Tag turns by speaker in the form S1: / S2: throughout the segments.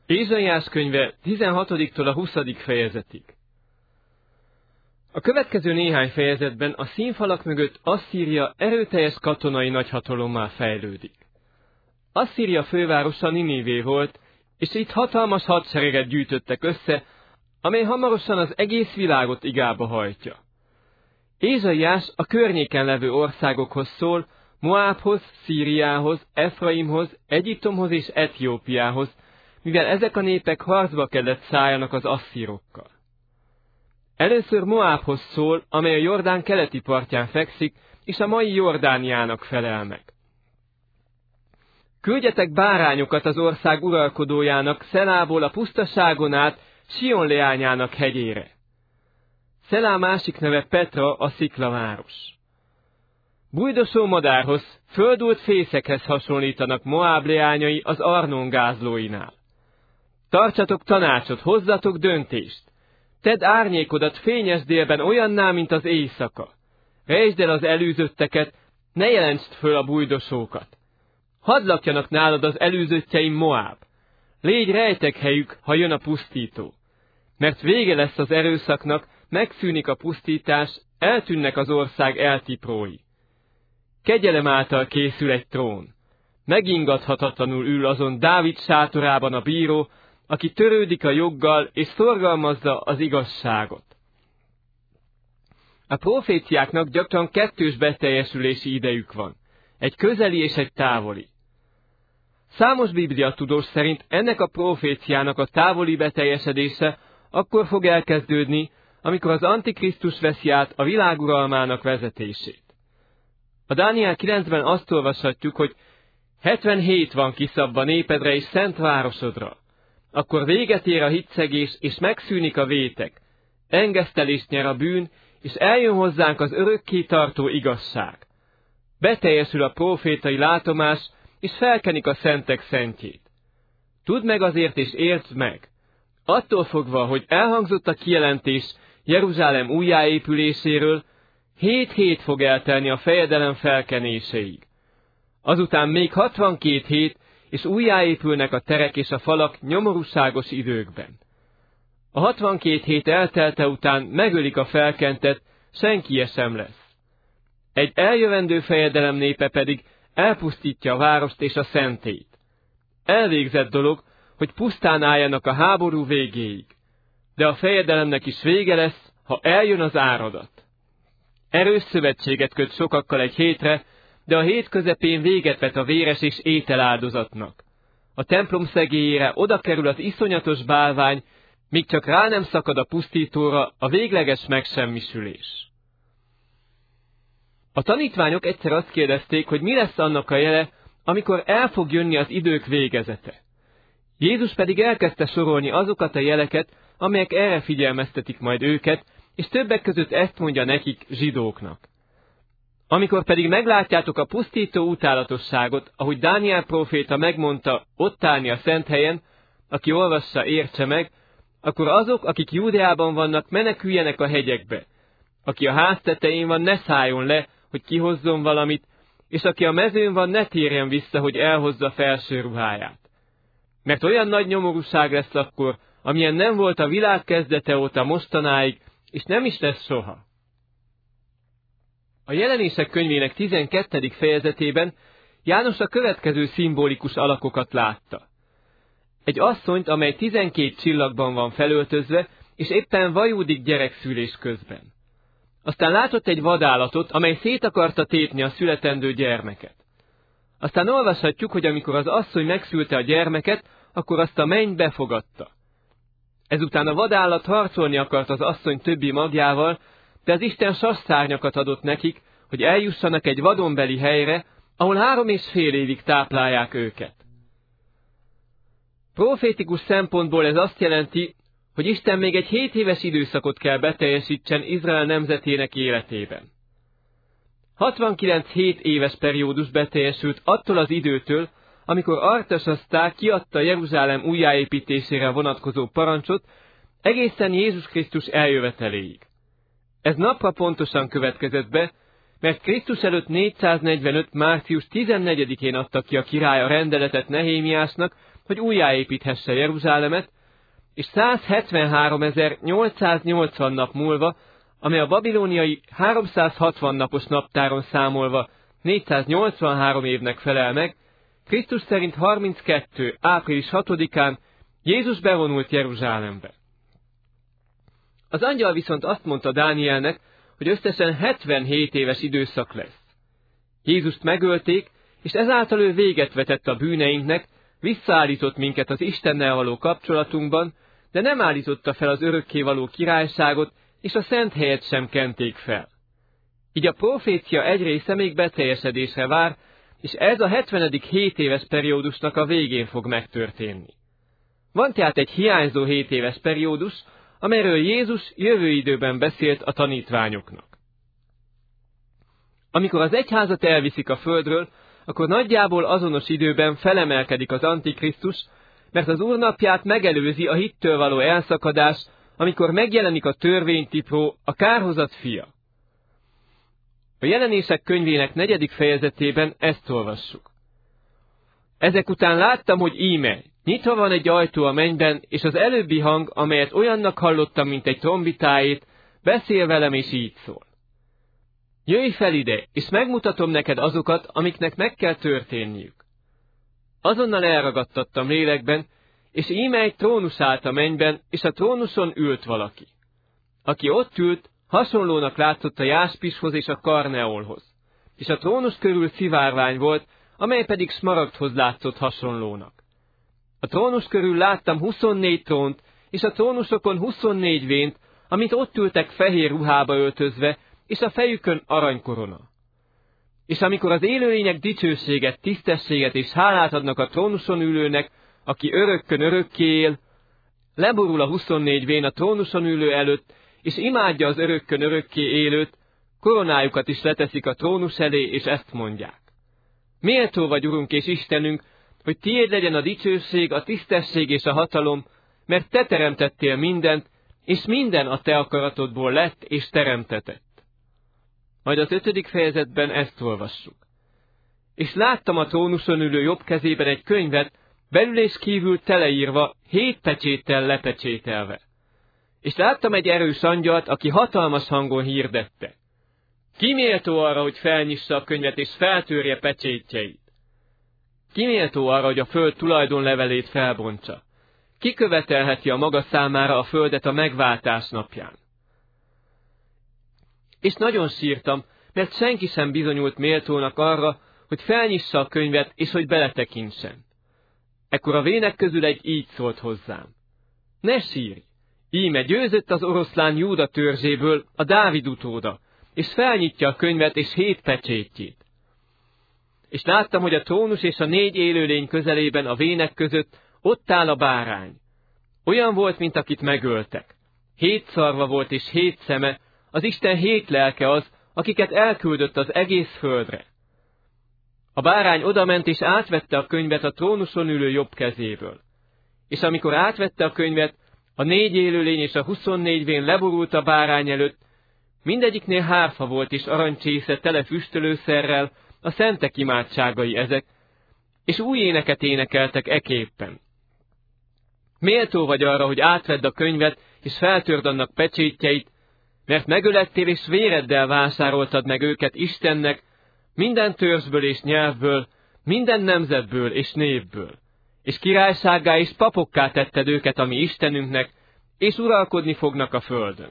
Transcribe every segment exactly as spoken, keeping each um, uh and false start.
S1: Ézsaiás könyve tizenhatodiktól a huszadik fejezetig. A következő néhány fejezetben a színfalak mögött Asszíria erőteljes katonai nagyhatalommá fejlődik. Asszíria fővárosa Ninivé volt, és itt hatalmas hadsereget gyűjtöttek össze, amely hamarosan az egész világot igába hajtja. Ézsaiás a környéken levő országokhoz szól, Moábhoz, Szíriához, Efraimhoz, Egyiptomhoz és Etiópiához, mivel ezek a népek harcba kellett szálljanak az asszírokkal. Először Moábhoz szól, amely a Jordán keleti partján fekszik, és a mai Jordániának felel meg. Küldjetek bárányokat az ország uralkodójának, Szelából a pusztaságon át, Sion leányának hegyére. Szelá másik neve Petra, a sziklaváros. Bújdosó madárhoz, földult fészekhez hasonlítanak Moáb leányai az Arnón gázlóinál. Tartsatok tanácsot, hozzatok döntést. Tedd árnyékodat fényes délben olyanná, mint az éjszaka. Rejtsd el az elűzötteket, ne jelentsd föl a bújdosókat. Hadd lakjanak nálad az elűzöttjeim Moáb. Légy rejtekhelyük, ha jön a pusztító. Mert vége lesz az erőszaknak, megszűnik a pusztítás, eltűnnek az ország eltiprói. Kegyelem által készül egy trón. Megingathatatlanul ül azon Dávid sátorában a bíró, aki törődik a joggal és szorgalmazza az igazságot. A proféciáknak gyakran kettős beteljesülési idejük van, egy közeli és egy távoli. Számos bibliatudós szerint ennek a proféciának a távoli beteljesedése akkor fog elkezdődni, amikor az Antikrisztus veszi át a világ uralmának vezetését. A Dániel kilencben azt olvashatjuk, hogy hetvenhét van kiszabva népedre és szent városodra. Akkor véget ér a hitszegés, és megszűnik a vétek. Engesztelést nyer a bűn, és eljön hozzánk az örökké tartó igazság. Beteljesül a prófétai látomás, és felkenik a szentek szentjét. Tudd meg azért, és értsd meg. Attól fogva, hogy elhangzott a kijelentés Jeruzsálem újjáépüléséről, hét hét fog eltelni a fejedelem felkenéséig. Azután még hatvankét hét, és újjáépülnek a terek és a falak nyomorúságos időkben. A hatvankét hét eltelte után megölik a felkentet, senkije sem lesz. Egy eljövendő fejedelem népe pedig elpusztítja a várost és a szentét. Elvégzett dolog, hogy pusztán álljanak a háború végéig, de a fejedelemnek is vége lesz, ha eljön az áradat. Erős szövetséget köt sokakkal egy hétre, de a hét közepén véget vet a véres és ételáldozatnak. A templom szegélyére oda kerül az iszonyatos bálvány, míg csak rá nem szakad a pusztítóra a végleges megsemmisülés. A tanítványok egyszer azt kérdezték, hogy mi lesz annak a jele, amikor el fog jönni az idők végezete. Jézus pedig elkezdte sorolni azokat a jeleket, amelyek erre figyelmeztetik majd őket, és többek között ezt mondja nekik, zsidóknak. Amikor pedig meglátjátok a pusztító utálatosságot, ahogy Dániel próféta megmondta ott állni a szent helyen, aki olvassa, értse meg, akkor azok, akik Júdeában vannak, meneküljenek a hegyekbe. Aki a ház tetején van, ne szálljon le, hogy kihozzon valamit, és aki a mezőn van, ne térjen vissza, hogy elhozza felső ruháját. Mert olyan nagy nyomorúság lesz akkor, amilyen nem volt a világ kezdete óta mostanáig, és nem is lesz soha. A Jelenések könyvének tizenkettedik fejezetében János a következő szimbolikus alakokat látta. Egy asszonyt, amely tizenkét csillagban van felöltözve, és éppen vajúdik gyerekszülés közben. Aztán látott egy vadállatot, amely szét akarta tépni a születendő gyermeket. Aztán olvashatjuk, hogy amikor az asszony megszülte a gyermeket, akkor azt a menny befogadta. Ezután a vadállat harcolni akart az asszony többi magjával, de az Isten sasszárnyakat adott nekik, hogy eljussanak egy vadonbeli helyre, ahol három és fél évig táplálják őket. Profétikus szempontból ez azt jelenti, hogy Isten még egy hét éves időszakot kell beteljesítsen Izrael nemzetének életében. hatvankilenc hét éves periódus beteljesült attól az időtől, amikor Artasasztá kiadta Jeruzsálem újjáépítésére vonatkozó parancsot, egészen Jézus Krisztus eljöveteléig. Ez napra pontosan következett be, mert Krisztus előtt négyszáznegyvenöt. március tizennegyedikén adta ki a király a rendeletet Nehémiásnak, hogy újjáépíthesse Jeruzsálemet, és százhetvenháromezer-nyolcszáznyolcvan nap múlva, amely a babilóniai háromszázhatvan napos naptáron számolva négyszáznyolcvanhárom évnek felel meg, Krisztus szerint harminckettő április hatodikán Jézus bevonult Jeruzsálembe. Az angyal viszont azt mondta Dánielnek, hogy összesen hetvenhét éves időszak lesz. Jézust megölték, és ezáltal ő véget vetett a bűneinknek, visszaállított minket az Istennel való kapcsolatunkban, de nem állította fel az örökkévaló királyságot, és a szent helyet sem kenték fel. Így a profécia egy része még beteljesedésre vár, és ez a hetvenedik hét éves periódusnak a végén fog megtörténni. Van tehát egy hiányzó hét éves periódus, amelyről Jézus jövő időben beszélt a tanítványoknak. Amikor az egyházat elviszik a földről, akkor nagyjából azonos időben felemelkedik az Antikrisztus, mert az Úr napját megelőzi a hittől való elszakadás, amikor megjelenik a törvénytipró, a kárhozat fia. A Jelenések könyvének negyedik fejezetében ezt olvassuk. Ezek után láttam, hogy íme, nyitva van egy ajtó a mennyben, és az előbbi hang, amelyet olyannak hallottam, mint egy trombitáét, beszél velem, és így szól. Jöjj fel ide, és megmutatom neked azokat, amiknek meg kell történniük. Azonnal elragadtattam lélekben, és íme egy trónus állt a mennyben, és a trónuson ült valaki. Aki ott ült, hasonlónak látszott a jáspishoz és a karneolhoz, és a trónus körül szivárvány volt, amely pedig smaragdhoz látszott hasonlónak. A trónus körül láttam huszonnégy trónt, és a trónusokon huszonnégy vént, amit ott ültek fehér ruhába öltözve, és a fejükön aranykorona. És amikor az élőlények dicsőséget, tisztességet és hálát adnak a trónuson ülőnek, aki örökkön örökké él, leborul a huszonnégy vén a trónuson ülő előtt, és imádja az örökkön örökké élőt, koronájukat is leteszik a trónus elé, és ezt mondják. Méltó vagy, Urunk és Istenünk, hogy tiéd legyen a dicsőség, a tisztesség és a hatalom, mert te teremtettél mindent, és minden a te akaratodból lett és teremtetett. Majd az ötödik fejezetben ezt olvassuk. És láttam a trónuson ülő jobb kezében egy könyvet, belül és kívül teleírva, hét pecséttel lepecsételve. És láttam egy erős angyalt, aki hatalmas hangon hirdette. Ki méltó arra, hogy felnyissa a könyvet és feltörje pecsétjeit? Ki méltó arra, hogy a föld tulajdonlevelét felbontsa? Ki követelheti a maga számára a földet a megváltás napján? És nagyon sírtam, mert senki sem bizonyult méltónak arra, hogy felnyissa a könyvet és hogy beletekintsen. Ekkor a vének közül egy így szólt hozzám. Ne sírj! Íme győzött az oroszlán Júda törzséből, a Dávid utóda, és felnyitja a könyvet és hét pecsétjét. És láttam, hogy a trónus és a négy élőlény közelében a vének között ott áll a bárány. Olyan volt, mint akit megöltek. Hét szarva volt és hét szeme, az Isten hét lelke az, akiket elküldött az egész földre. A bárány odament és átvette a könyvet a trónuson ülő jobb kezéből. És amikor átvette a könyvet, a négy élőlény és a huszonnégy vén leborult a bárány előtt, mindegyiknél hárfa volt és arancsésze tele füstölőszerrel, a szentek imádságai ezek, és új éneket énekeltek eképpen. Méltó vagy arra, hogy átvedd a könyvet, és feltörd annak pecsétjeit, mert megölettél és véreddel vásároltad meg őket Istennek, minden törzsből és nyelvből, minden nemzetből és névből, és királysággá és papokká tetted őket a mi Istenünknek, és uralkodni fognak a földön.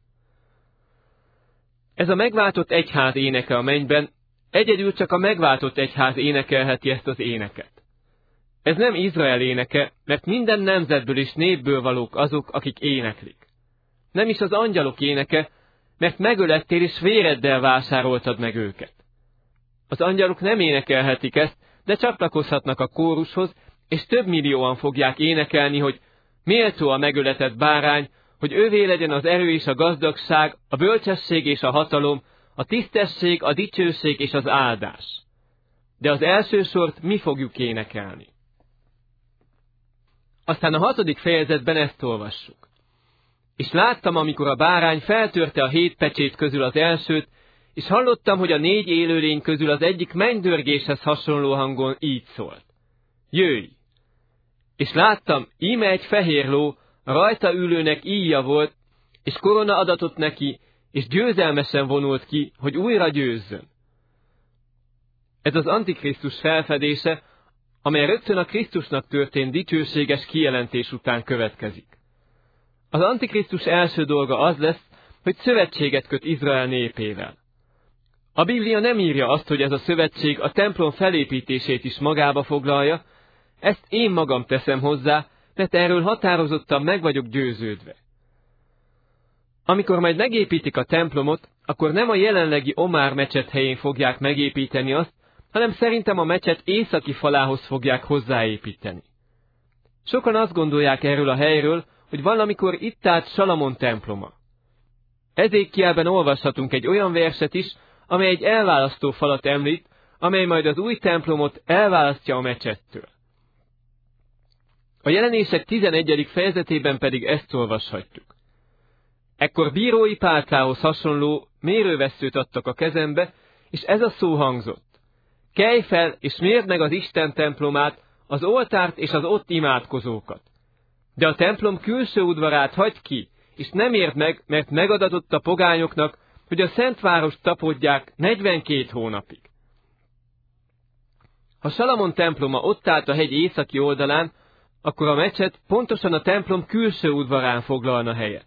S1: Ez a megváltott egyház éneke a mennyben, egyedül csak a megváltott egyház énekelheti ezt az éneket. Ez nem Izrael éneke, mert minden nemzetből és népből valók azok, akik éneklik. Nem is az angyalok éneke, mert megölettél és véreddel vásároltad meg őket. Az angyalok nem énekelhetik ezt, de csatlakozhatnak a kórushoz, és több millióan fogják énekelni, hogy méltó a megöletett bárány, hogy ővé legyen az erő és a gazdagság, a bölcsesség és a hatalom, a tisztesség, a dicsőség és az áldás. De az első sort mi fogjuk énekelni. Aztán a hatodik fejezetben ezt olvassuk. És láttam, amikor a bárány feltörte a hét pecsét közül az elsőt, és hallottam, hogy a négy élőlény közül az egyik mennydörgéshez hasonló hangon így szólt. Jöjj! És láttam, íme egy fehér ló, rajta ülőnek íja volt, és korona adatott neki, és győzelmesen vonult ki, hogy újra győzzön. Ez az Antikrisztus felfedése, amely rögtön a Krisztusnak történt dicsőséges kijelentés után következik. Az Antikrisztus első dolga az lesz, hogy szövetséget köt Izrael népével. A Biblia nem írja azt, hogy ez a szövetség a templom felépítését is magába foglalja, ezt én magam teszem hozzá, mert erről határozottan meg vagyok győződve. Amikor majd megépítik a templomot, akkor nem a jelenlegi Omár mecset helyén fogják megépíteni azt, hanem szerintem a mecset északi falához fogják hozzáépíteni. Sokan azt gondolják erről a helyről, hogy valamikor itt állt Salamon temploma. Ezékielben olvashatunk egy olyan verset is, amely egy elválasztó falat említ, amely majd az új templomot elválasztja a mecsettől. A Jelenések tizenegyedik fejezetében pedig ezt olvashatjuk. Ekkor bírói pálcához hasonló mérővesszőt adtak a kezembe, és ez a szó hangzott. Kelj fel, és mérd meg az Isten templomát, az oltárt és az ott imádkozókat. De a templom külső udvarát hagyd ki, és nem érd meg, mert megadatott a pogányoknak, hogy a Szentvárost tapodják negyvenkét hónapig. Ha Salamon temploma ott állt a hegy északi oldalán, akkor a mecset pontosan a templom külső udvarán foglalna helyet.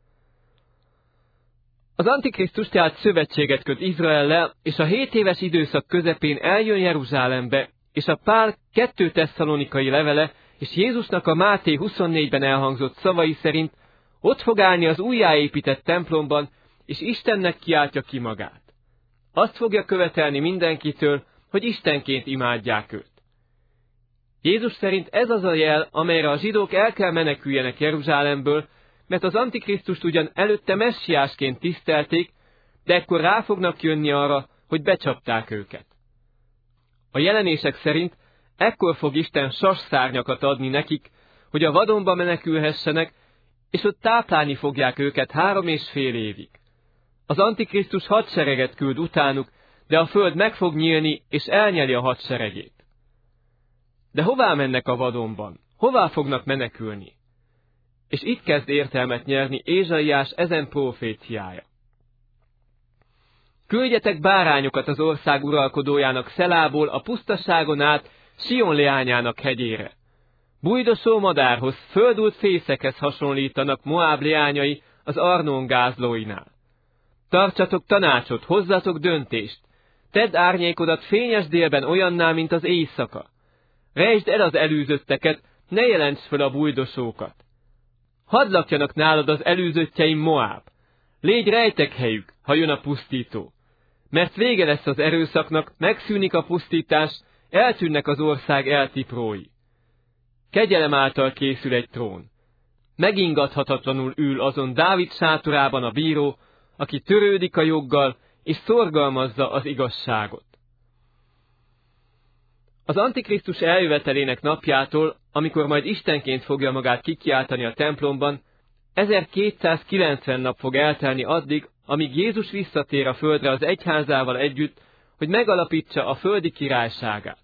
S1: Az Antikrisztus tehát szövetséget köt Izraellel, és a hét éves időszak közepén eljön Jeruzsálembe, és a Pál kettő tesszalonikai levele és Jézusnak a Máté huszonnégyben elhangzott szavai szerint ott fog állni az újjáépített templomban, és Istennek kiáltja ki magát. Azt fogja követelni mindenkitől, hogy Istenként imádják őt. Jézus szerint ez az a jel, amelyre a zsidók el kell meneküljenek Jeruzsálemből, mert az Antikrisztust ugyan előtte messiásként tisztelték, de ekkor rá fognak jönni arra, hogy becsapták őket. A Jelenések szerint ekkor fog Isten sasszárnyakat adni nekik, hogy a vadonba menekülhessenek, és ott táplálni fogják őket három és fél évig. Az Antikrisztus hadsereget küld utánuk, de a föld meg fog nyílni, és elnyeli a hadseregét. De hová mennek a vadonban? Hová fognak menekülni? És itt kezd értelmet nyerni Ézsaiás ezen proféciája. Küldjetek bárányokat az ország uralkodójának Szelából a pusztaságon át Sion leányának hegyére. Bújdosó madárhoz, földult fészekhez hasonlítanak Moáb leányai az Arnón gázlóinál. Tartsatok tanácsot, hozzatok döntést, tedd árnyékodat fényes délben olyanná, mint az éjszaka. Rejtsd el az elűzötteket, ne jelentsd föl a bújdosókat. Hadd lakjanak nálad az elűzöttjeim Moáb. Légy rejtekhelyük, ha jön a pusztító. Mert vége lesz az erőszaknak, megszűnik a pusztítás, eltűnnek az ország eltiprói. Kegyelem által készül egy trón. Megingathatatlanul ül azon Dávid sátorában a bíró, aki törődik a joggal, és szorgalmazza az igazságot. Az Antikrisztus eljövetelének napjától, amikor majd Istenként fogja magát kikiáltani a templomban, ezerkétszázkilencven nap fog eltelni addig, amíg Jézus visszatér a földre az egyházával együtt, hogy megalapítsa a földi királyságát.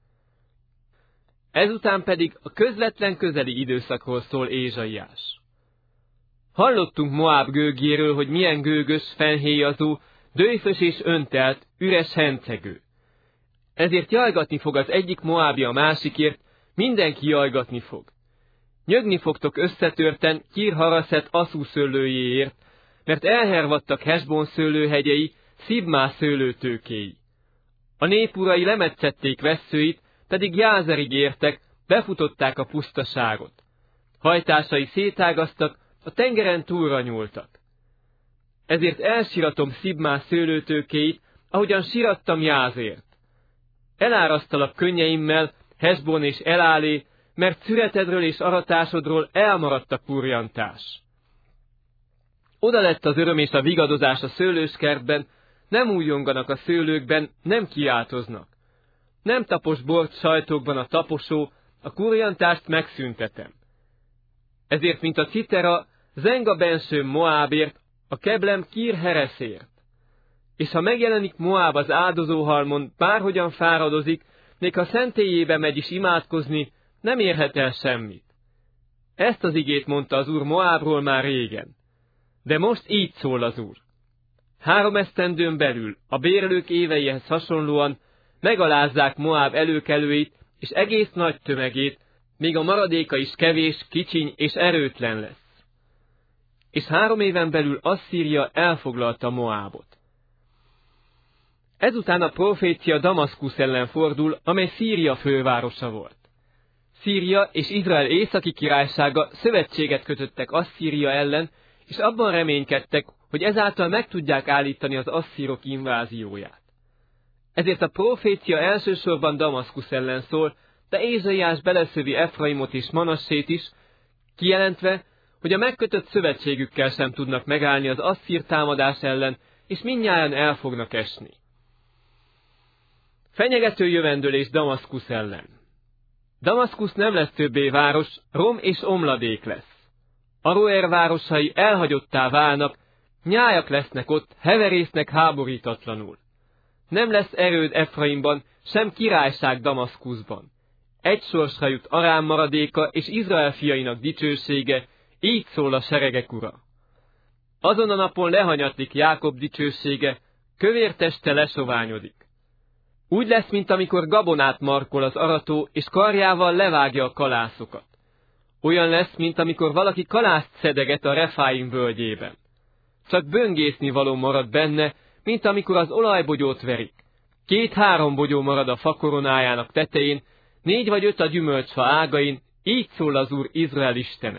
S1: Ezután pedig a közvetlen közeli időszakról szól Ézsaiás. Hallottunk Moáb gőgéről, hogy milyen gőgös, fennhéjazó, dőfös és öntelt, üres hencegő. Ezért jajgatni fog az egyik Moábi a másikért, mindenki jajgatni fog. Nyögni fogtok összetörten Kir-Haraszet Aszú szőlőjéért, mert elhervadtak Hesbon szőlőhegyei, Szibmá szőlőtőkéi. A népurai lemetszették vesszőit, pedig Jázerig értek, befutották a pusztaságot. Hajtásai szétágaztak, a tengeren túlra nyúltak. Ezért elsiratom Szibmá szőlőtőkéit, ahogyan sirattam Jázért. Elárasztalak könnyeimmel, Hesbon és Elálé, mert szüretedről és aratásodról elmaradt a kurjantás. Oda lett az öröm és a vigadozás a szőlőskertben, nem újjonganak a szőlőkben, nem kiáltoznak. Nem tapos bort sajtokban a taposó, a kurjantást megszüntetem. Ezért, mint a citera, zeng a bensőm Moábért, a keblem Kir-Hereszért. És ha megjelenik Moáb az áldozóhalmon, bárhogyan fáradozik, még ha szentélyébe megy is imádkozni, nem érhet el semmit. Ezt az igét mondta az Úr Moábról már régen. De most így szól az Úr. Három esztendőn belül, a bérlők éveihez hasonlóan megalázzák Moáb előkelőit és egész nagy tömegét, még a maradéka is kevés, kicsiny és erőtlen lesz. És három éven belül Asszíria elfoglalta Moábot. Ezután a profécia Damaszkusz ellen fordul, amely Szíria fővárosa volt. Szíria és Izrael északi királysága szövetséget kötöttek Asszíria ellen, és abban reménykedtek, hogy ezáltal meg tudják állítani az asszírok invázióját. Ezért a profécia elsősorban Damaszkusz ellen szól, de Ézsaiás beleszövi Efraimot és Manassét is, kijelentve, hogy a megkötött szövetségükkel sem tudnak megállni az asszír támadás ellen, és mindnyájan el fognak esni. Fenyegető jövendőlés Damaszkusz ellen. Damaszkusz nem lesz többé város, rom és omladék lesz. Aroer városai elhagyottá válnak, nyájak lesznek ott, heverésznek háborítatlanul. Nem lesz erőd Efraimban, sem királyság Damaszkuszban. Egy sorsra jut Arám maradéka és Izrael fiainak dicsősége, így szól a seregek ura. Azon a napon lehanyatlik Jákob dicsősége, kövér teste lesoványodik. Úgy lesz, mint amikor gabonát markol az arató, és karjával levágja a kalászokat. Olyan lesz, mint amikor valaki kalászt szedeget a Refáim völgyében. Csak böngészni való marad benne, mint amikor az olajbogyót verik. Két-három bogyó marad a fakoronájának tetején, négy vagy öt a gyümölcsfa ágain, így szól az Úr Izrael istene.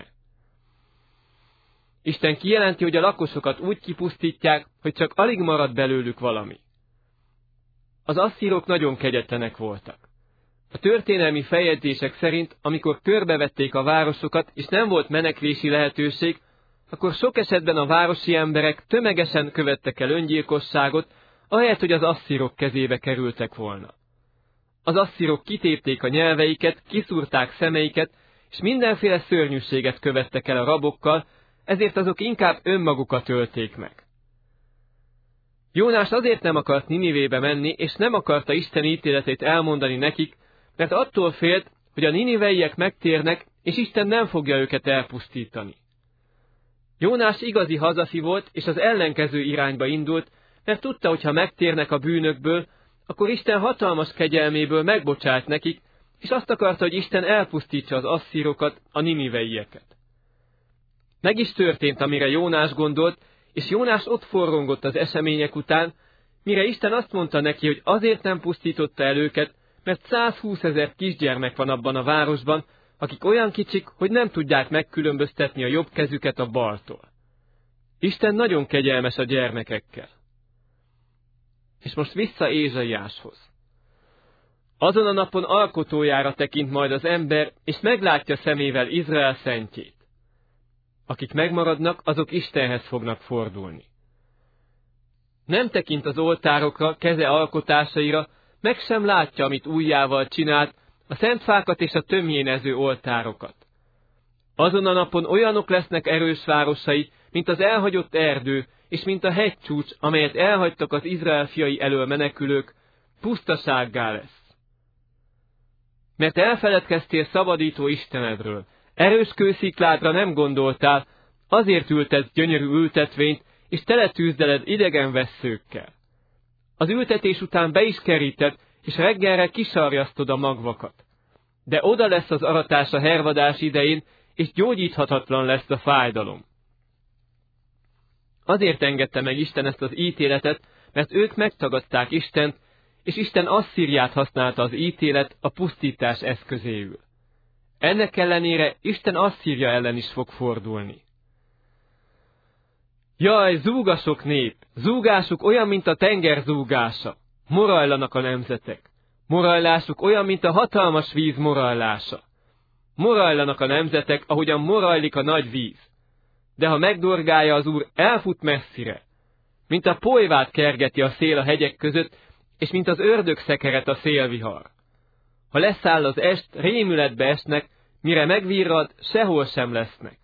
S1: Isten kijelenti, hogy a lakosokat úgy kipusztítják, hogy csak alig marad belőlük valami. Az asszírok nagyon kegyetlenek voltak. A történelmi feljegyzések szerint, amikor körbevették a városokat, és nem volt menekvési lehetőség, akkor sok esetben a városi emberek tömegesen követtek el öngyilkosságot, ahelyett, hogy az asszírok kezébe kerültek volna. Az asszírok kitépték a nyelveiket, kiszúrták szemeiket, és mindenféle szörnyűséget követtek el a rabokkal, ezért azok inkább önmagukat ölték meg. Jónás azért nem akart Ninivébe menni, és nem akarta Isten ítéletét elmondani nekik, mert attól félt, hogy a niniveiek megtérnek, és Isten nem fogja őket elpusztítani. Jónás igazi hazafi volt, és az ellenkező irányba indult, mert tudta, hogy ha megtérnek a bűnökből, akkor Isten hatalmas kegyelméből megbocsát nekik, és azt akarta, hogy Isten elpusztítsa az asszírokat, a niniveieket. Meg is történt, amire Jónás gondolt, és Jónás ott forrongott az események után, mire Isten azt mondta neki, hogy azért nem pusztította el őket, mert százhúszezer kisgyermek van abban a városban, akik olyan kicsik, hogy nem tudják megkülönböztetni a jobb kezüket a baltól. Isten nagyon kegyelmes a gyermekekkel. És most vissza Ézsaiáshoz. Azon a napon alkotójára tekint majd az ember, és meglátja szemével Izrael szentjét. Akik megmaradnak, azok Istenhez fognak fordulni. Nem tekint az oltárokra, keze alkotásaira, meg sem látja, amit ujjával csinált, a szentfákat és a tömjénező oltárokat. Azon a napon olyanok lesznek erős városai, mint az elhagyott erdő, és mint a hegycsúcs, amelyet elhagytak az Izrael fiai elől menekülők, pusztasággá lesz. Mert elfeledkeztél szabadító Istenedről, erős kőszikládra nem gondoltál, azért ültetsz gyönyörű ültetvényt, és teletűzdeled idegen vesszőkkel. Az ültetés után be is keríted, és reggelre kisarjasztod a magvakat. De oda lesz az aratás a hervadás idején, és gyógyíthatatlan lesz a fájdalom. Azért engedte meg Isten ezt az ítéletet, mert ők megtagadták Istent, és Isten Asszíriát használta az ítélet a pusztítás eszközéül. Ennek ellenére Isten Asszíria ellen is fog fordulni. Jaj, zúgasok nép, zúgásuk olyan, mint a tenger zúgása. Morajlanak a nemzetek. Morajlásuk olyan, mint a hatalmas víz morajlása. Morajlanak a nemzetek, ahogyan morajlik a nagy víz. De ha megdorgálja az Úr, elfut messzire. Mint a polyvát kergeti a szél a hegyek között, és mint az ördög szekeret a szélvihar. Ha leszáll az est, rémületbe esnek, mire megvirrad, sehol sem lesznek.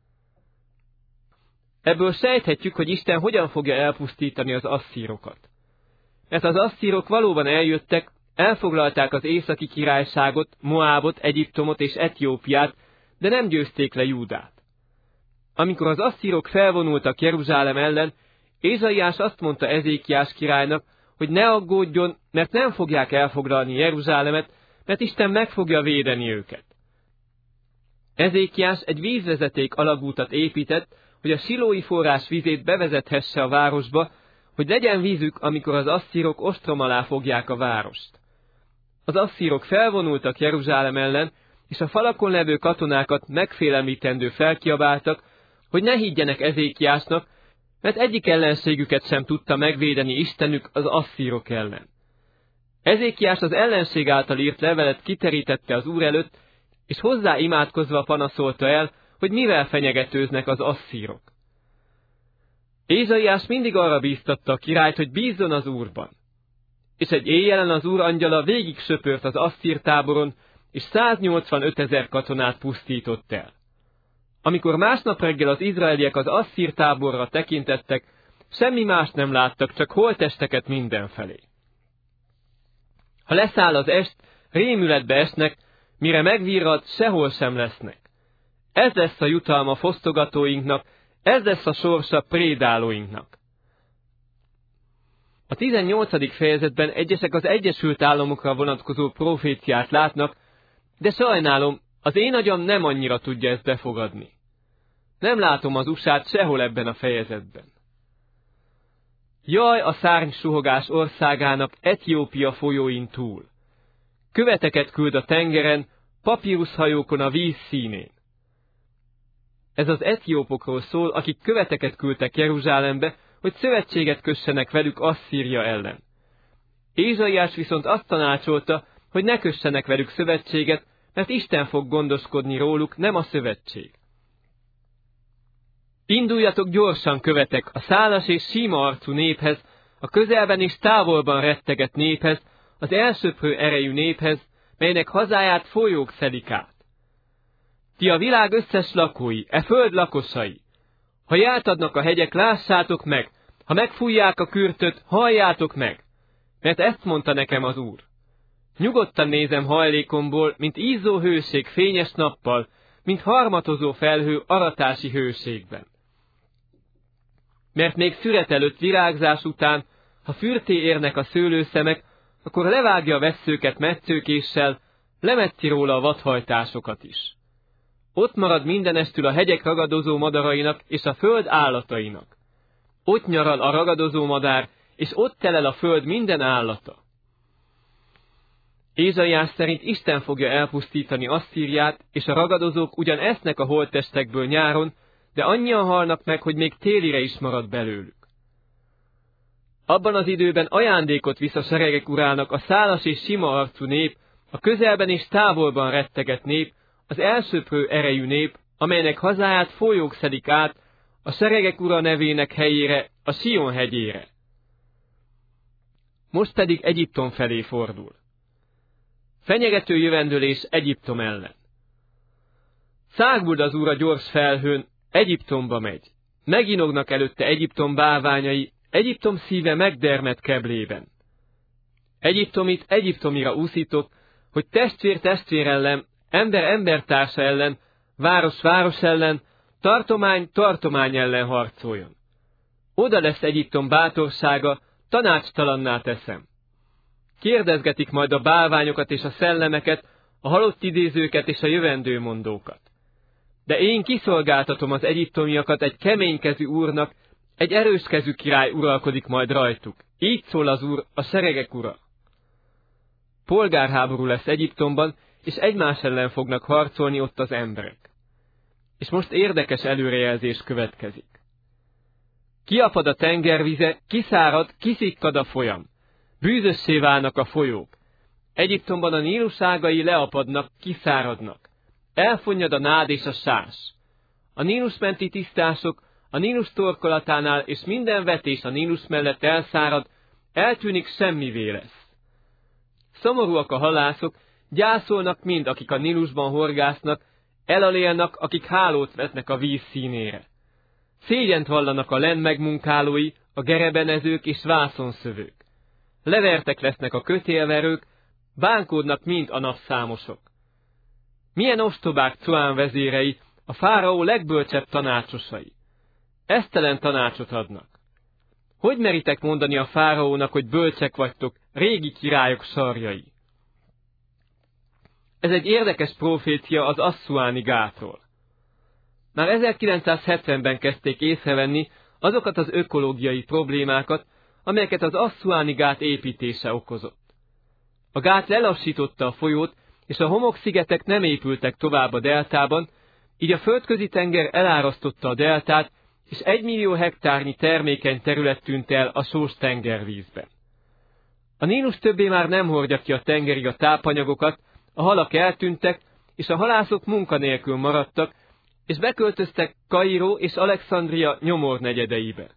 S1: Ebből sejthetjük, hogy Isten hogyan fogja elpusztítani az asszírokat. Mert az asszírok valóban eljöttek, Elfoglalták az északi királyságot, Moábot, Egyiptomot és Etiópiát, de nem győzték le Júdát. Amikor az asszírok felvonultak Jeruzsálem ellen, Ézsaiás azt mondta Ezékiás királynak, hogy ne aggódjon, mert nem fogják elfoglalni Jeruzsálemet, mert Isten meg fogja védeni őket. Ezékiás egy vízvezeték alagútat épített, hogy a silói forrás vizét bevezethesse a városba, hogy legyen vízük, amikor az asszírok ostrom alá fogják a várost. Az asszírok felvonultak Jeruzsálem ellen, és a falakon levő katonákat megfélemlítendő felkiabáltak, hogy ne higgyenek Ezékiásnak, mert egyik ellenségüket sem tudta megvédeni Istenük az asszírok ellen. Ezékiás az ellenség által írt levelet kiterítette az Úr előtt, és hozzá imádkozva panaszolta el, hogy mivel fenyegetőznek az asszírok. Ézsaiás mindig arra bíztatta a királyt, hogy bízzon az Úrban. És egy éjjelen az Úr angyala végig söpört az asszír táboron, és száznyolcvanöt ezer katonát pusztított el. Amikor másnap reggel az izraeliek az asszír táborra tekintettek, semmi mást nem láttak, csak holttesteket mindenfelé. Ha leszáll az est, rémületbe esnek, mire megvirrad, sehol sem lesznek. Ez lesz a jutalma fosztogatóinknak, ez lesz a sorsa prédálóinknak. A tizennyolcadik fejezetben egyesek az Egyesült Államokra vonatkozó proféciát látnak, de sajnálom, az én agyam nem annyira tudja ezt befogadni. Nem látom az u es á-t sehol ebben a fejezetben. Jaj a szárnysuhogás országának Etiópia folyóin túl. Követeket küld a tengeren, papíruszhajókon a víz színén. Ez az etiópokról szól, akik követeket küldtek Jeruzsálembe, hogy szövetséget kössenek velük Asszíria ellen. Ézsaiás viszont azt tanácsolta, hogy ne kössenek velük szövetséget, mert Isten fog gondoskodni róluk, nem a szövetség. Induljatok gyorsan, követek, a szálas és sima arcú néphez, a közelben és távolban retteget néphez, az elsöprő erejű néphez, melynek hazáját folyók szedik át. Ti a világ összes lakói, e föld lakosai! Ha ját adnak a hegyek, lássátok meg, ha megfújják a kürtöt, halljátok meg, mert ezt mondta nekem az Úr. Nyugodtan nézem hajlékomból, mint izzó hőség fényes nappal, mint harmatozó felhő aratási hőségben. Mert még szüret előtt virágzás után, ha fürté érnek a szőlőszemek, akkor levágja a vesszőket metszőkéssel, lemetszi róla a vadhajtásokat is. Ott marad mindenestül a hegyek ragadozó madarainak és a föld állatainak. Ott nyaral a ragadozó madár, és ott telel a föld minden állata. Ézsaiás szerint Isten fogja elpusztítani Asszíriát, és a ragadozók ugyan esznek a holttestekből nyáron, de annyian halnak meg, hogy még télire is marad belőlük. Abban az időben ajándékot visz a seregek urának a szálas és sima arcú nép, a közelben és távolban retteget nép, az elsöprő erejű nép, amelynek hazáját folyók szedik át, a seregek ura nevének helyére, a Sion hegyére. Most pedig Egyiptom felé fordul. Fenyegető jövendőlés Egyiptom ellen. Száguld az Úr a gyors felhőn, Egyiptomba megy. Meginognak előtte Egyiptom bálványai, Egyiptom szíve megdermed keblében. Egyiptomit Egyiptomira úszítok, hogy testvér testvér ellen, ember embertársa ellen, város város ellen, tartomány tartomány ellen harcoljon. Oda lesz Egyiptom bátorsága, tanácstalanná teszem. Kérdezgetik majd a bálványokat és a szellemeket, a halott idézőket és a jövendőmondókat. De én kiszolgáltatom az egyiptomiakat egy keménykezű úrnak, egy erőskezű király uralkodik majd rajtuk. Így szól az Úr, a seregek ura. Polgárháború lesz Egyiptomban, és egymás ellen fognak harcolni ott az emberek. És most érdekes előrejelzés következik. Kiapad a tengervize, kiszárad, kiszikkad a folyam. Bűzössé válnak a folyók. Egyiptomban a Nílus ágai leapadnak, kiszáradnak. Elfonnyad a nád és a sás. A Nílus menti tisztások, a Nílus torkolatánál és minden vetés a Nílus mellett elszárad, eltűnik, semmivé lesz. Szomorúak a halászok, gyászolnak mind, akik a Nílusban horgásznak, elalélnak, akik hálót vetnek a víz színére. Szégyent vallanak a len megmunkálói, a gerebenezők és vászonszövők. Levertek lesznek a kötélverők, bánkódnak mind a napszámosok. Milyen ostobák Coán vezérei, a fáraó legbölcsebb tanácsosai. Esztelen tanácsot adnak. Hogy meritek mondani a fáraónak, hogy bölcsek vagytok, régi királyok sarjai? Ez egy érdekes profécia az asszuáni gátról. Már ezerkilencszázhetvenben kezdték észrevenni azokat az ökológiai problémákat, amelyeket az asszuáni gát építése okozott. A gát lelassította a folyót, és a homokszigetek nem épültek tovább a deltában, így a földközi tenger elárasztotta a deltát, és egymillió hektárnyi termékeny terület tűnt el a sós tengervízben. A Nílus többé már nem hordja ki a tengerig a tápanyagokat, a halak eltűntek, és a halászok munkanélkül maradtak, és beköltöztek Kairó és Alexandria nyomor negyedeibe.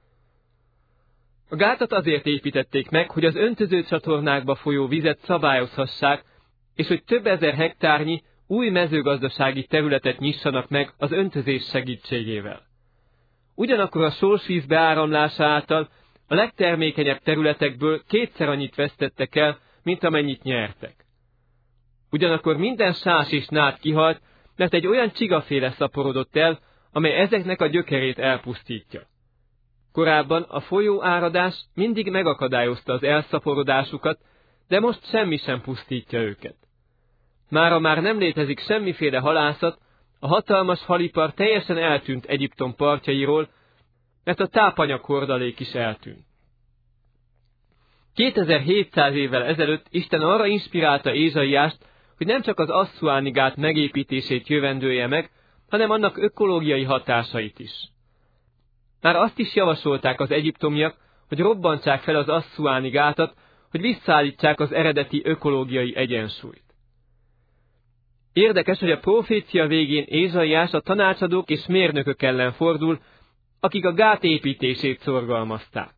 S1: A gátat azért építették meg, hogy az öntöző csatornákba folyó vizet szabályozhassák, és hogy több ezer hektárnyi új mezőgazdasági területet nyissanak meg az öntözés segítségével. Ugyanakkor a sós víz beáramlása által a legtermékenyebb területekből kétszer annyit vesztettek el, mint amennyit nyertek. Ugyanakkor minden sás és nád kihalt, mert egy olyan csigaféle szaporodott el, amely ezeknek a gyökerét elpusztítja. Korábban a folyó áradás mindig megakadályozta az elszaporodásukat, de most semmi sem pusztítja őket. Mára már nem létezik semmiféle halászat, a hatalmas halipar teljesen eltűnt Egyiptom partjairól, mert a tápanyag hordalék is eltűnt. kétezer-hétszáz évvel ezelőtt Isten arra inspirálta Ézsaiást, hogy nem csak az asszuáni gát megépítését jövendője meg, hanem annak ökológiai hatásait is. Már azt is javasolták az egyiptomiak, hogy robbantsák fel az asszuáni gátat, hogy visszaállítsák az eredeti ökológiai egyensúlyt. Érdekes, hogy a profécia végén Ézsaiás a tanácsadók és mérnökök ellen fordul, akik a gát építését szorgalmazták.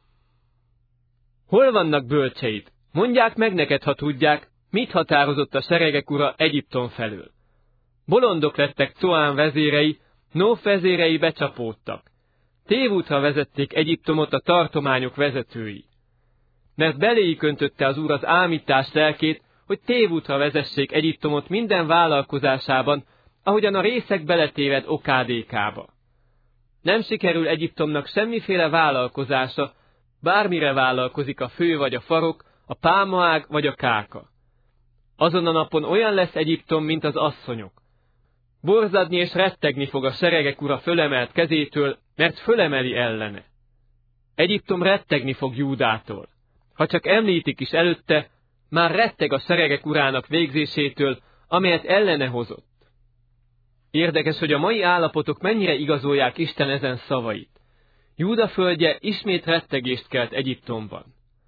S1: Hol vannak bölcseid? Mondják meg neked, ha tudják, mit határozott a seregek ura Egyiptom felől. Bolondok lettek Coán vezérei, Nóf vezérei becsapódtak. Tévútra vezették Egyiptomot a tartományok vezetői. Mert beléjük öntötte az Úr az ámítás lelkét, hogy tévútra vezessék Egyiptomot minden vállalkozásában, ahogyan a részek beletéved okádékába. Nem sikerül Egyiptomnak semmiféle vállalkozása, bármire vállalkozik a fő vagy a farok, a pálmaág vagy a káka. Azon a napon olyan lesz Egyiptom, mint az asszonyok. Borzadni és rettegni fog a seregek ura fölemelt kezétől, mert fölemeli ellene. Egyiptom rettegni fog Júdától. Ha csak említik is előtte, már retteg a seregek urának végzésétől, amelyet ellene hozott. Érdekes, hogy a mai állapotok mennyire igazolják Isten ezen szavait. Júda földje ismét rettegést kelt Egyiptomban.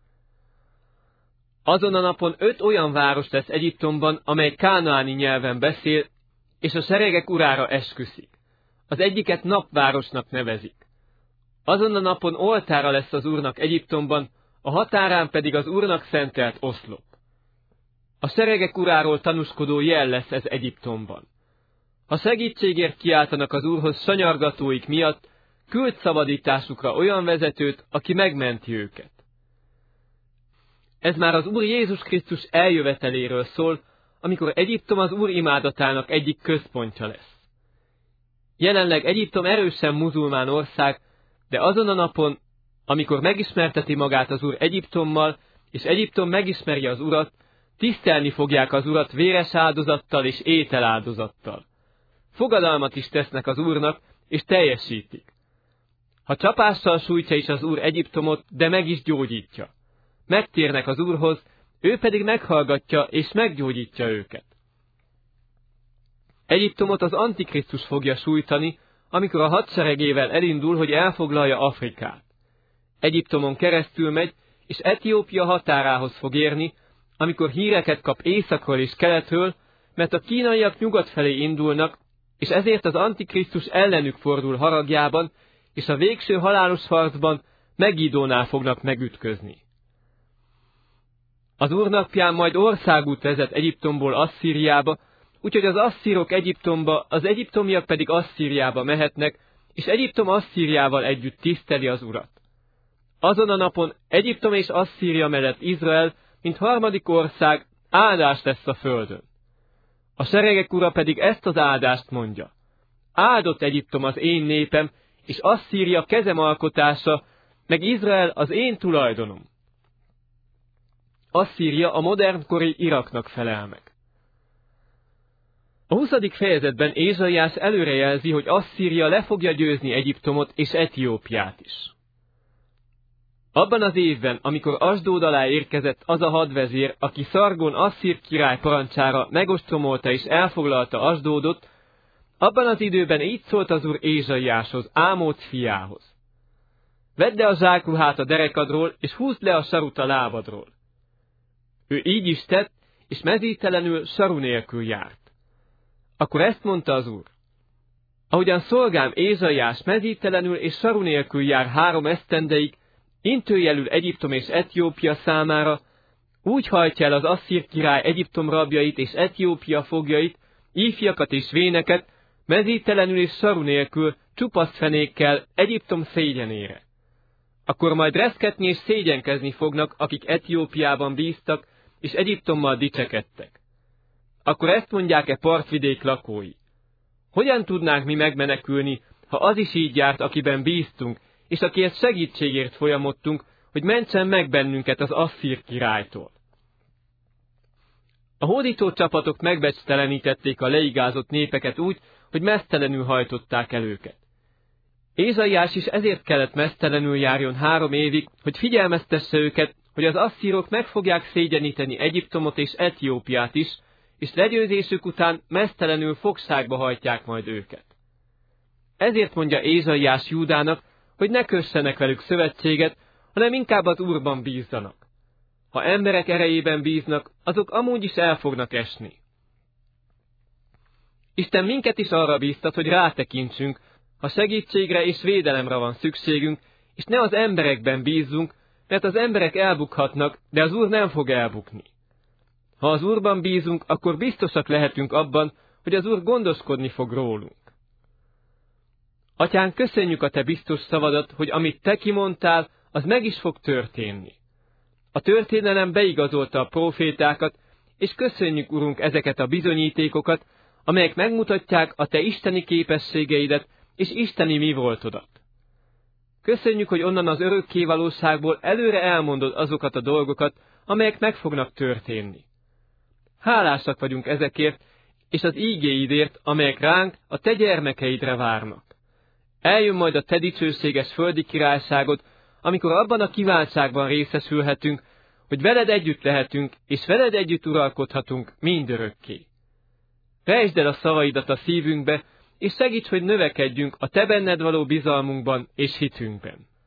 S1: Azon a napon öt olyan város lesz Egyiptomban, amely kánaáni nyelven beszél, és a seregek urára esküszik. Az egyiket napvárosnak nevezik. Azon a napon oltára lesz az Úrnak Egyiptomban, a határán pedig az Úrnak szentelt oszlop. A seregek uráról tanúskodó jel lesz ez Egyiptomban. Ha segítségért kiáltanak az Úrhoz sanyargatóik miatt, küld szabadításukra olyan vezetőt, aki megmenti őket. Ez már az Úr Jézus Krisztus eljöveteléről szól, amikor Egyiptom az Úr imádatának egyik központja lesz. Jelenleg Egyiptom erősen muzulmán ország, de azon a napon, amikor megismerteti magát az Úr Egyiptommal, és Egyiptom megismeri az Urat, tisztelni fogják az Urat véres áldozattal és ételáldozattal. Fogadalmat is tesznek az Úrnak, és teljesítik. Ha csapással sújtja is az Úr Egyiptomot, de meg is gyógyítja. Megtérnek az Úrhoz, ő pedig meghallgatja és meggyógyítja őket. Egyiptomot az Antikrisztus fogja sújtani, amikor a hadseregével elindul, hogy elfoglalja Afrikát. Egyiptomon keresztül megy, és Etiópia határához fog érni, amikor híreket kap északról és keletről, mert a kínaiak nyugat felé indulnak, és ezért az Antikrisztus ellenük fordul haragjában, és a végső halálos harcban Megidónál fognak megütközni. Az Úr napján majd országút vezet Egyiptomból Asszíriába, úgyhogy az asszírok Egyiptomba, az egyiptomiak pedig Asszíriába mehetnek, és Egyiptom Asszíriával együtt tiszteli az Urat. Azon a napon Egyiptom és Asszíria mellett Izrael, mint harmadik ország, áldás lesz a földön. A seregek ura pedig ezt az áldást mondja. Áldott Egyiptom az én népem, és Asszíria kezem alkotása, meg Izrael az én tulajdonom. Asszíria a modernkori Iraknak felel meg. A huszadik fejezetben Ézsaiás előrejelzi, hogy Asszíria le fogja győzni Egyiptomot és Etiópiát is. Abban az évben, amikor Asdód alá érkezett az a hadvezér, aki Szargon asszír király parancsára megostromolta és elfoglalta Asdódot, abban az időben így szólt az Úr Ézsaiáshoz, Ámóc fiához. Vedd le a zsákruhát a derekadról, és húzd le a sarut a lábadról. Ő így is tett, és mezítelenül saru nélkül járt. Akkor ezt mondta az Úr. Ahogyan szolgám Ézsaiás mezítelenül és saru nélkül jár három esztendeig, intőjelül Egyiptom és Etiópia számára, úgy hajtja el az asszír király Egyiptom rabjait és Etiópia foglyait, ífjakat és véneket, mezítelenül és saru nélkül, csupasz fenékkel Egyiptom szégyenére. Akkor majd reszketni és szégyenkezni fognak, akik Etiópiában bíztak, és Egyiptommal dicsekedtek. Akkor ezt mondják-e partvidék lakói? Hogyan tudnánk mi megmenekülni, ha az is így járt, akiben bíztunk, és akihez segítségért folyamodtunk, hogy mentsen meg bennünket az asszír királytól? A hódító csapatok megbecstelenítették a leigázott népeket úgy, hogy meztelenül hajtották el őket. Ézsaiás is ezért kellett meztelenül járjon három évig, hogy figyelmeztesse őket, hogy az asszírok meg fogják szégyeníteni Egyiptomot és Etiópiát is, és legyőzésük után meztelenül fogságba hajtják majd őket. Ezért mondja Ézsaiás Júdának, hogy ne kössenek velük szövetséget, hanem inkább az Úrban bízzanak. Ha emberek erejében bíznak, azok amúgy is el fognak esni. Isten minket is arra bíztat, hogy rátekintsünk, ha segítségre és védelemre van szükségünk, és ne az emberekben bízzunk, mert az emberek elbukhatnak, de az Úr nem fog elbukni. Ha az Úrban bízunk, akkor biztosak lehetünk abban, hogy az Úr gondoskodni fog rólunk. Atyánk, köszönjük a te biztos szavadat, hogy amit te kimondtál, az meg is fog történni. A történelem beigazolta a prófétákat, és köszönjük, Urunk, ezeket a bizonyítékokat, amelyek megmutatják a te isteni képességeidet és isteni mi voltodat. Köszönjük, hogy onnan az örökké valóságból előre elmondod azokat a dolgokat, amelyek meg fognak történni. Hálásak vagyunk ezekért, és az ígéidért, amelyek ránk, a te gyermekeidre várnak. Eljön majd a te dicsőséges földi királyságod, amikor abban a kiváltságban részesülhetünk, hogy veled együtt lehetünk, és veled együtt uralkodhatunk mindörökké. Rejtsd el a szavaidat a szívünkbe, és segíts, hogy növekedjünk a te benned való bizalmunkban és hitünkben.